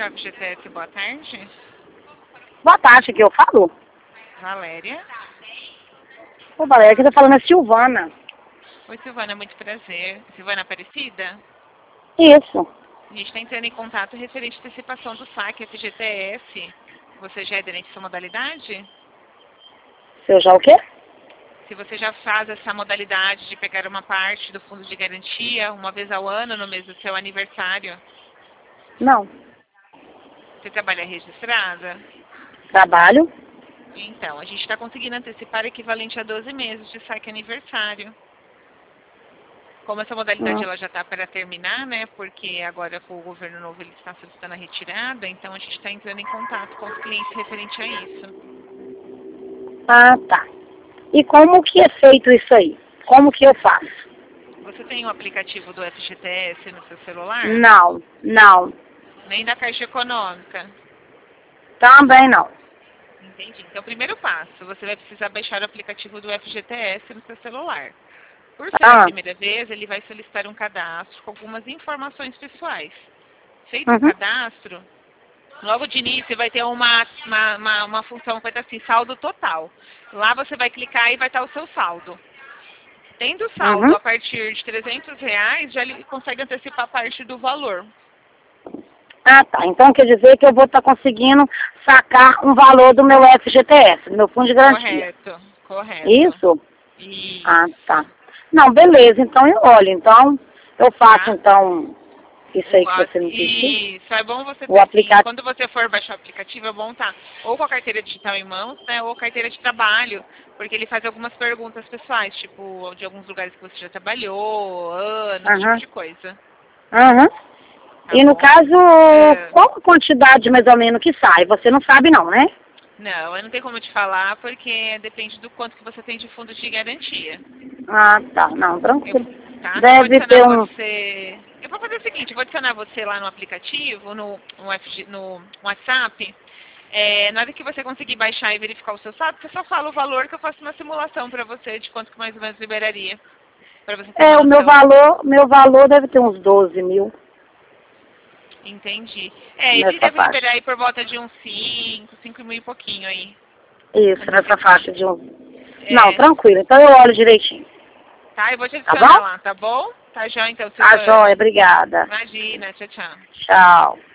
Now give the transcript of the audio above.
do FGTS, boa tarde. Boa tarde, que eu falo. Valéria. Ô, Valéria, quem tá falando é Silvana. Oi, Silvana, muito prazer. Silvana Aparecida? Isso. A gente está entrando em contato referente à antecipação do saque FGTS. Você já é aderente a essa modalidade? Seu já o quê? Se você já faz essa modalidade de pegar uma parte do fundo de garantia uma vez ao ano, no mês do seu aniversário, Não. você trabalha registrada? Trabalho. Então, a gente está conseguindo antecipar equivalente a 12 meses de saque aniversário. Como essa modalidade ela já está para terminar, né? Porque agora com o governo novo ele está solicitando a retirada, então a gente está entrando em contato com os clientes referente a isso. Ah, tá. E como que é feito isso aí? Como que eu faço? Você tem o aplicativo do FGTS no seu celular? Não. Nem da Caixa Econômica? Também não. Entendi. Então, primeiro passo, você vai precisar baixar o aplicativo do FGTS no seu celular. Por ser a primeira vez, ele vai solicitar um cadastro com algumas informações pessoais. Feito o cadastro, logo de início vai ter uma função que vai estar assim, saldo total. Lá você vai clicar e vai estar o seu saldo. Tendo saldo a partir de R$300, já ele consegue antecipar parte do valor. Ah, tá. Então quer dizer que eu vou estar conseguindo sacar um valor do meu FGTS, do meu fundo de garantia. Correto. Isso? Isso. Ah, tá. Não, beleza. Então eu olho. Então eu faço isso aí que você me pediu. Isso, é bom você O ter aplicativo. quando você for baixar o aplicativo, é bom estar ou com a carteira digital em mãos, né, ou carteira de trabalho, porque ele faz algumas perguntas pessoais, tipo, de alguns lugares que você já trabalhou, ano, esse tipo de coisa. Tá E no bom? caso, qual a quantidade mais ou menos que sai? Você não sabe não, né? Não, eu não tenho como te falar, porque depende do quanto que você tem de fundo de garantia. Ah, tá. Não, tranquilo. Tá? Deve ter você. Eu vou fazer o seguinte, eu vou adicionar você lá no aplicativo, no WhatsApp. Na hora que você conseguir baixar e verificar o seu saldo, você só fala o valor que eu faço uma simulação para você de quanto que mais ou menos liberaria. Pra você ter o meu valor deve ter uns 12 mil. Entendi. Ele deve liberar aí por volta de uns 5 mil e pouquinho aí. Isso, nessa faixa de uns... Não, tranquilo. Então eu olho direitinho. Tá, eu vou te adicionar lá, tá bom? Tá já, então. Tá, joia. Obrigada. Imagina, tchau, tchau. Tchau.